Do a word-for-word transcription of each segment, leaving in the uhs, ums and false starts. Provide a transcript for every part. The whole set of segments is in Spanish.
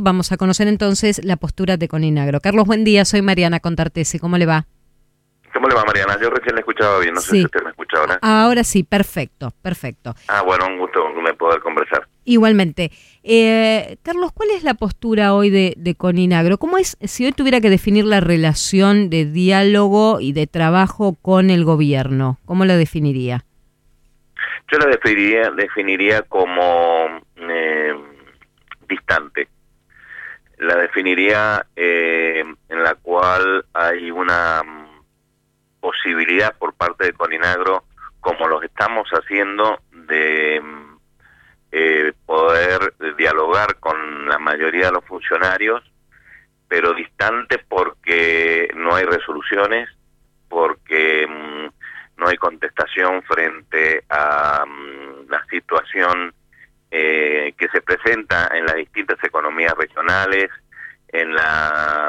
vamos a conocer entonces la postura de Coninagro. Carlos, buen día, soy Mariana Contartesi, ¿cómo le va? ¿Cómo le va, Mariana? Yo recién la escuchaba bien, no sí. sé si usted me escucha ahora. Ahora sí, perfecto, perfecto. Ah, bueno, un gusto poder conversar. Igualmente. Eh, Carlos, ¿cuál es la postura hoy de, de Coninagro? ¿Cómo es, si hoy tuviera que definir la relación de diálogo y de trabajo con el gobierno, cómo la definiría? Yo la definiría, definiría como eh, distante. La definiría eh, en la cual hay una posibilidad por parte de Coninagro, como lo estamos haciendo, de eh, poder dialogar con la mayoría de los funcionarios, pero distante porque no hay resoluciones, porque mmm, no hay contestación frente a mmm, la situación eh, que se presenta en las distintas economías regionales, en la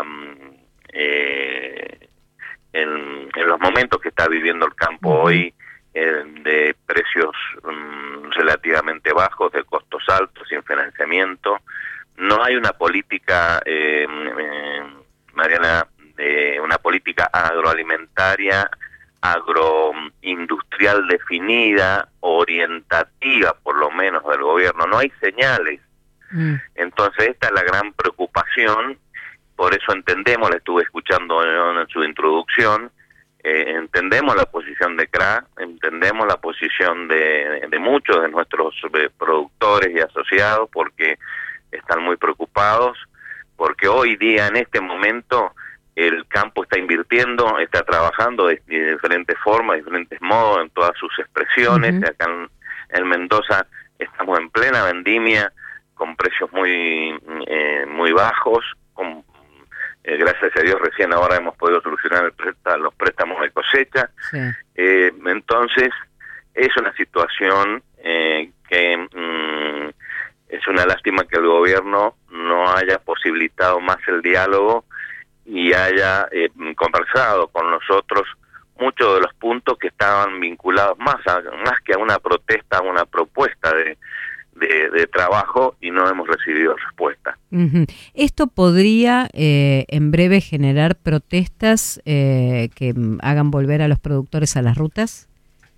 eh, en, en los momentos que está viviendo el campo uh-huh. hoy, eh, de precios um, relativamente bajos, de costos altos, sin financiamiento. No hay una política, eh, eh, Mariana, de una política agroalimentaria, agroindustrial definida, orientativa por lo menos del gobierno. No hay señales. Mm. Entonces esta es la gran preocupación. Por eso entendemos, la estuve escuchando en, en su introducción, eh, entendemos la posición de C R A, entendemos la posición de, de muchos de nuestros eh, productores y asociados, porque están muy preocupados, porque hoy día, en este momento, el campo está invirtiendo, está trabajando de, de diferentes formas, de diferentes modos, en todas sus expresiones. Uh-huh. Acá en, en Mendoza estamos en plena vendimia, con precios muy, eh, muy bajos, con Eh, gracias a Dios recién ahora hemos podido solucionar el presta, los préstamos de cosecha. Sí. Eh, entonces es una situación eh, que mm, es una lástima que el gobierno no haya posibilitado más el diálogo y haya eh, conversado con nosotros muchos de los puntos que estaban vinculados más a, más que a una protesta, a una propuesta de De, de trabajo, y no hemos recibido respuesta. Uh-huh. ¿Esto podría eh, en breve generar protestas eh, que hagan volver a los productores a las rutas?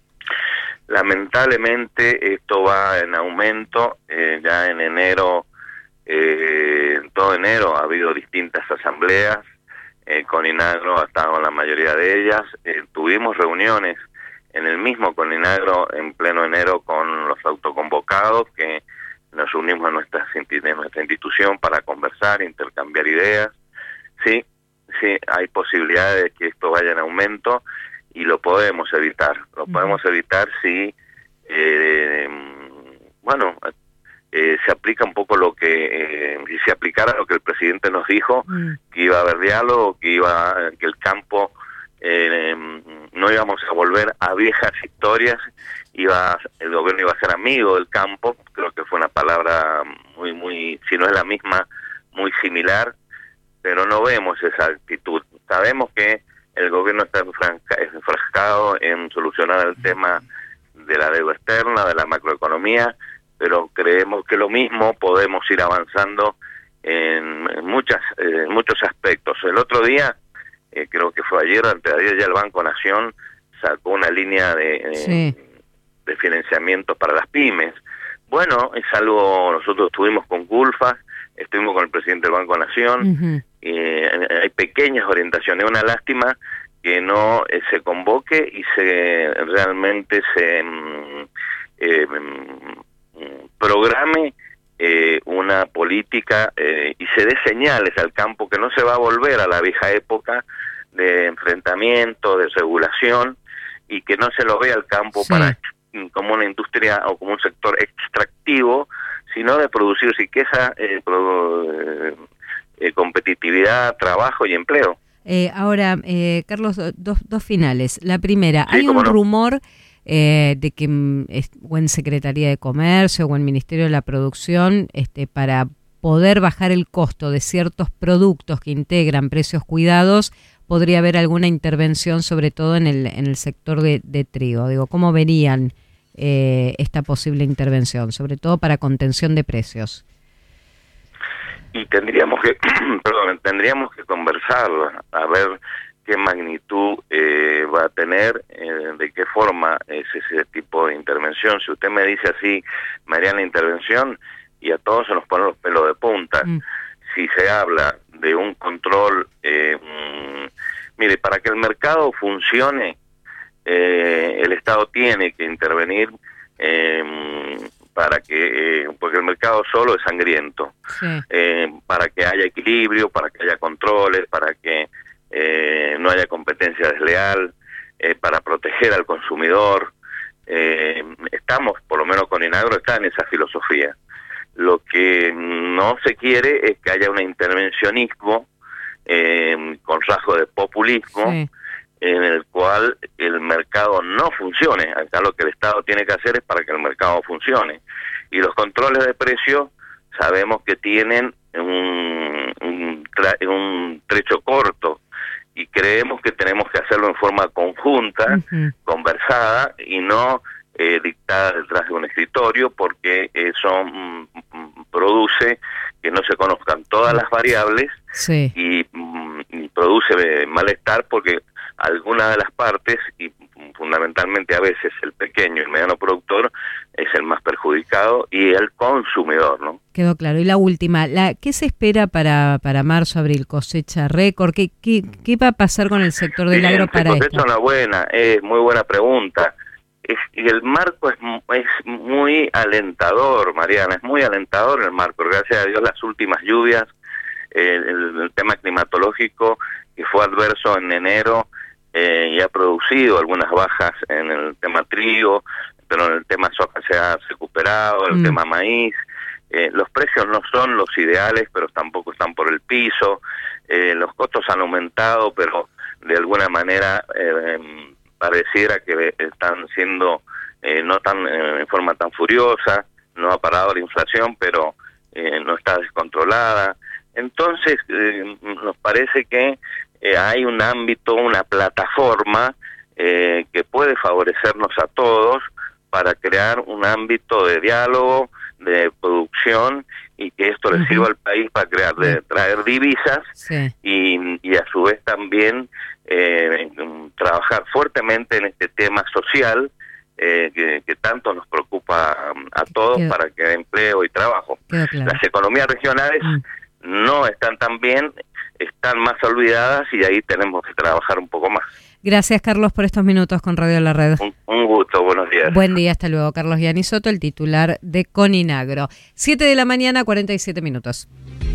Lamentablemente esto va en aumento. Eh, ya en enero, eh, en todo enero ha habido distintas asambleas. Eh, Coninagro ha estado en la mayoría de ellas. Eh, tuvimos reuniones en el mismo Coninagro en pleno enero con los autoconvocados, que nos unimos a nuestra, a nuestra institución para conversar, intercambiar ideas. Sí, sí, hay posibilidades de que esto vaya en aumento y lo podemos evitar. Lo uh-huh. podemos evitar si, eh, bueno, eh, se aplica un poco lo que, eh, si se aplicara lo que el presidente nos dijo, uh-huh. que iba a haber diálogo, que iba, que el campo Eh, no íbamos a volver a viejas historias, iba el gobierno iba a ser amigo del campo. Creo que fue una palabra muy, muy, si no es la misma, muy similar, pero no vemos esa actitud. Sabemos que el gobierno está enfrascado en solucionar el tema de la deuda externa, de la macroeconomía, pero creemos que lo mismo podemos ir avanzando en, en muchas, eh, en muchos aspectos. El otro día, Eh, creo que fue ayer, antes de ayer, ya el Banco Nación sacó una línea de, sí. eh, de financiamiento para las pymes. Bueno, es algo, nosotros estuvimos con Culfa, estuvimos con el presidente del Banco Nación, uh-huh. eh, hay pequeñas orientaciones. Es una lástima que no eh, se convoque y se realmente se eh, programe Eh, una política eh, y se dé señales al campo que no se va a volver a la vieja época de enfrentamiento, de regulación, y que no se lo vea al campo sí. para como una industria o como un sector extractivo, sino de producir riqueza, eh, produ- eh, competitividad, trabajo y empleo. Eh, ahora, eh, Carlos, dos, dos finales. La primera, sí, hay un no. rumor Eh, de que es, o en Secretaría de Comercio o en Ministerio de la Producción, este, para poder bajar el costo de ciertos productos que integran precios cuidados, podría haber alguna intervención, sobre todo en el en el sector de, de trigo. Digo, ¿cómo verían eh, esta posible intervención, sobre todo para contención de precios? y tendríamos que, perdón, tendríamos que conversar, a ver qué magnitud eh, va a tener, eh, de qué forma es ese tipo de intervención. Si usted me dice así, me harían la intervención, y a todos se nos ponen los pelos de punta. Mm. Si se habla de un control, eh, mmm, mire, para que el mercado funcione, eh, el Estado tiene que intervenir, eh, para que, eh, porque el mercado solo es sangriento, sí. eh, para que haya equilibrio, para que haya controles, para que eh, no haya competencia desleal, eh, para proteger al consumidor. Eh, estamos, por lo menos con Inagro, está en esa filosofía. Lo que no se quiere es que haya un intervencionismo eh, con rasgo de populismo, sí. en el cual el mercado no funcione. Acá lo que el Estado tiene que hacer es para que el mercado funcione. Y los controles de precios sabemos que tienen un, un, un trecho corto, y creemos que tenemos que hacerlo en forma conjunta, uh-huh. conversada, y no eh, dictada detrás de un escritorio, porque eso mm, produce que no se conozcan todas las variables, sí. y, mm, y produce malestar, porque alguna de las partes, y fundamentalmente a veces el pequeño y el mediano productor, es el más perjudicado, y el consumidor, ¿no? Quedó claro. Y la última, la, ¿qué se espera para para marzo, abril? ¿Cosecha récord? ¿Qué, qué, qué va a pasar con el sector del Bien, agro para esto? Es una buena, es muy buena pregunta. Es, y el marco es, es muy alentador, Mariana, es muy alentador el marco. Gracias a Dios las últimas lluvias, eh, el, el tema climatológico, que fue adverso en enero, eh, y ha producido algunas bajas en el tema trigo, pero en el tema soja se ha recuperado, en el mm. tema maíz. Eh, los precios no son los ideales, pero tampoco están por el piso. Eh, los costos han aumentado, pero de alguna manera eh, pareciera que están siendo eh, no tan eh, en forma tan furiosa. No ha parado la inflación, pero eh, no está descontrolada. Entonces, eh, nos parece que eh, hay un ámbito, una plataforma eh, que puede favorecernos a todos para crear un ámbito de diálogo, de producción, y que esto le sirva uh-huh. al país para crear, de traer divisas, sí. y, y a su vez también eh, trabajar fuertemente en este tema social, eh, que, que tanto nos preocupa a todos, Quedó. para que haya empleo y trabajo. Claro. Las economías regionales uh-huh. no están tan bien, están más olvidadas, y ahí tenemos que trabajar un poco más. Gracias, Carlos, por estos minutos con Radio La Red. Un, un gusto, buenos días. Buen día, hasta luego. Carlos Gianni Soto, el titular de Coninagro. siete de la mañana, cuarenta y siete minutos.